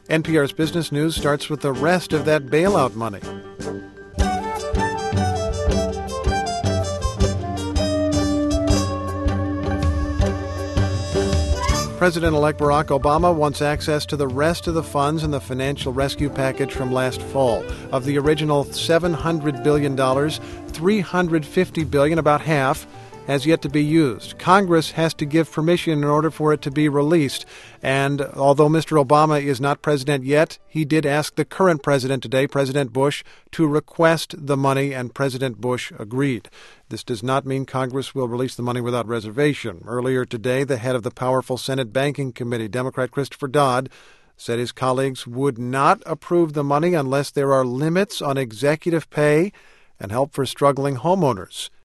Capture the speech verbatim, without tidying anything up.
N P R's Business News starts with the rest of that bailout money. President-elect Barack Obama wants access to the rest of the funds in the financial rescue package from last fall. Of the original seven hundred billion dollars, three hundred fifty billion dollars, about half, has yet to be used. Congress has to give permission in order for it to be released. And although Mister Obama is not president yet, he did ask the current president today, President Bush, to request the money, and President Bush agreed. This does not mean Congress will release the money without reservation. Earlier today, the head of the powerful Senate Banking Committee, Democrat Christopher Dodd, said his colleagues would not approve the money unless there are limits on executive pay and help for struggling homeowners.